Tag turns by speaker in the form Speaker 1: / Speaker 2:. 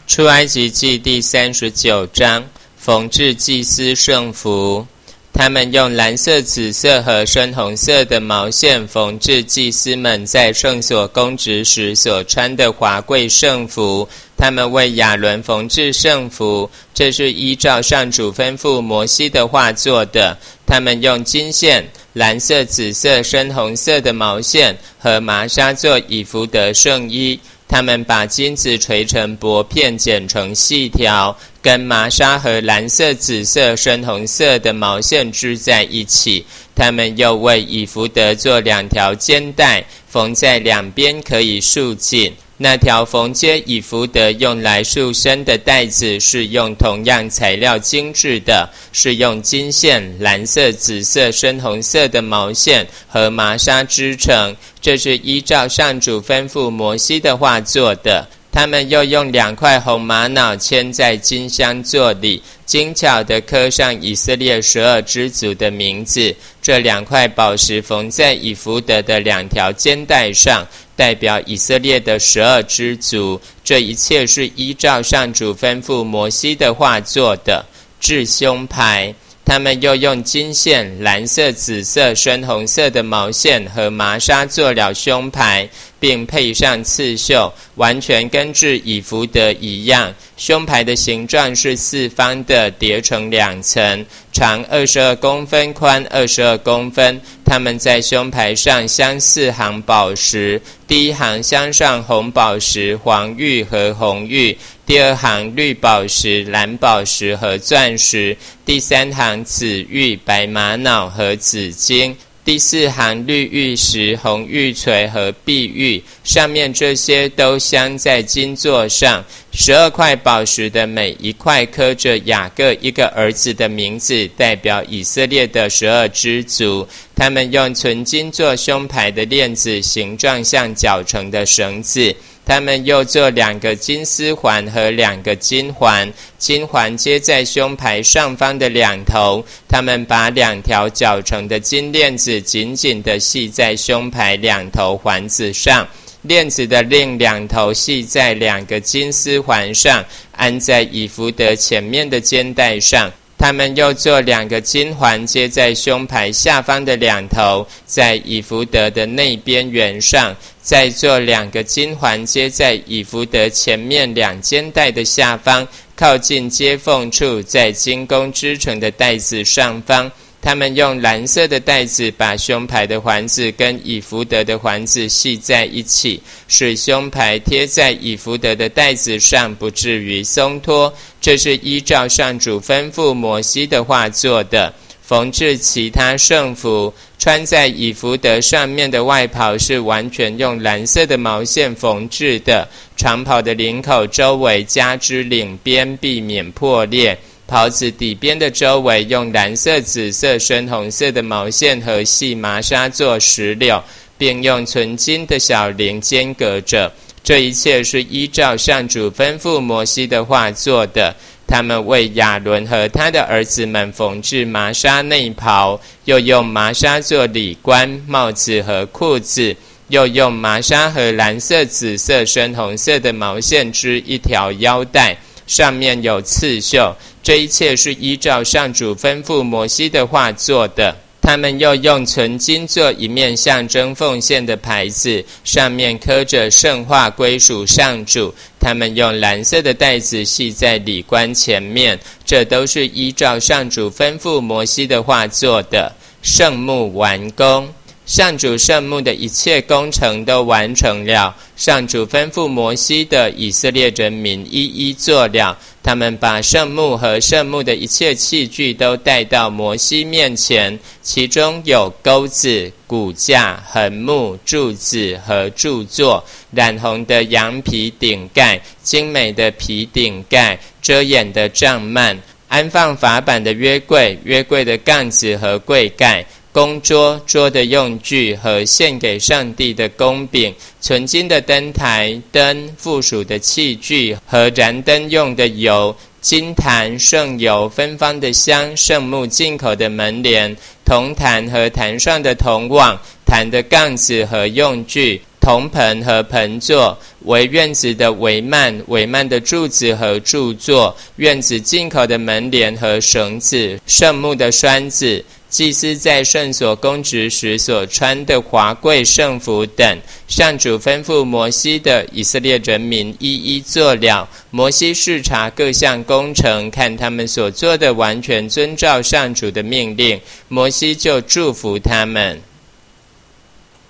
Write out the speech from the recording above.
Speaker 1: 出埃及记第39章，缝制祭司圣服。他们用蓝色、紫色和深红色的毛线缝制祭司们在圣所供职时所穿的华贵圣服。他们为亚伦缝制圣服，这是依照上主吩咐摩西的话做的。他们用金线、蓝色、紫色、深红色的毛线和麻纱做以弗得圣衣。他们把金子锤成薄片，剪成细条，跟麻纱和蓝色、紫色、深红色的毛线织在一起。他们又为以弗得做2条肩带，缝在两边，可以束紧。那条缝接以弗得用来束身的带子是用同样材料精致的，是用金线、蓝色、紫色、深红色的毛线和麻纱织成，这是依照上主吩咐摩西的话做的。他们又用2块红玛瑙嵌在金香座里，精巧地刻上以色列12支族的名字。这2块宝石缝在以弗得的2条肩带上，代表以色列的12支族。这一切是依照上主吩咐摩西的话做的。制胸牌，他们又用金线、蓝色、紫色、深红色的毛线和麻纱做了胸牌，并配上刺绣，完全跟制以弗得一样。胸牌的形状是4方的，叠成2层，长22公分，宽22公分。他们在胸牌上镶4行宝石，第一行镶上红宝石、黄玉和红玉，第2行绿宝石、蓝宝石和钻石，第3行紫玉、白玛瑙和紫金，第4行绿玉石、红玉锤和碧玉，上面这些都镶在金座上。12块宝石的每一块刻着雅各一个儿子的名字，代表以色列的12支族。他们用纯金做胸牌的链子，形状像绞成的绳子。他们又做2个金丝环和2个金环，金环接在胸牌上方的2头。他们把2条绞成的金链子紧紧地系在胸牌2头环子上，链子的另2头系在2个金丝环上，安在以弗得前面的肩带上。他们又做2个金环接在胸牌下方的2头，在以弗得的内边缘上，再做2个金环接在以弗得前面2肩带的下方，靠近接缝处，在金工织成的带子上方。他们用蓝色的带子把胸牌的环子跟以弗得的环子系在一起，使胸牌贴在以弗得的带子上，不至于松脱。这是依照上主吩咐摩西的话做的。缝制其他圣服，穿在以弗得上面的外袍是完全用蓝色的毛线缝制的，长袍的领口周围加织领边，避免破裂。袍子底边的周围用蓝色、紫色、深红色的毛线和细麻纱做石榴，并用纯金的小铃间隔着。这一切是依照上主吩咐摩西的话做的。他们为亚伦和他的儿子们缝制麻纱内袍，又用麻纱做礼冠、帽子和裤子，又用麻纱和蓝色、紫色、深红色的毛线织1条腰带，上面有刺绣。这一切是依照上主吩咐摩西的话做的。他们又用纯金做一面象征奉献的牌子，上面刻着圣化归属上主。他们用蓝色的带子系在礼冠前面，这都是依照上主吩咐摩西的话做的。圣幕完工，上主圣幕的一切工程都完成了。上主吩咐摩西的，以色列人民一一做了。他们把圣幕和圣幕的一切器具都带到摩西面前，其中有钩子、骨架、横木、柱子和柱座，染红的羊皮顶盖，精美的皮顶盖，遮掩的帐幔，安放法版的约柜，约柜的杠子和柜盖，供桌、桌的用具和献给上帝的供饼，纯金的灯台、灯、附属的器具和燃灯用的油，金坛、圣油、芬芳的香，圣幕进口的门帘，铜坛和坛上的铜网，坛的杠子和用具， 铜盆和盆座，为院子的帷幔，帷幔的柱子和柱座，院子进口的门帘和绳子，圣幕的栓子，祭司在圣所供职时所穿的华贵圣服等，上主吩咐摩西的，以色列人民一一做了。摩西视察各项工程，看他们所做的完全遵照上主的命令，摩西就祝福他们。